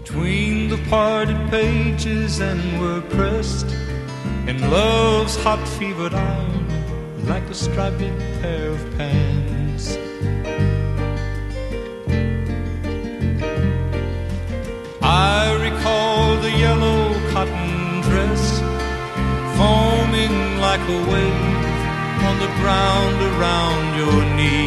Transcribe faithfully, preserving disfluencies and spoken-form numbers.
between the parted pages, and were pressed in love's hot fevered iron like a striped pair of pants. I recall the yellow cotton dress foaming like a wave on the ground around your knees.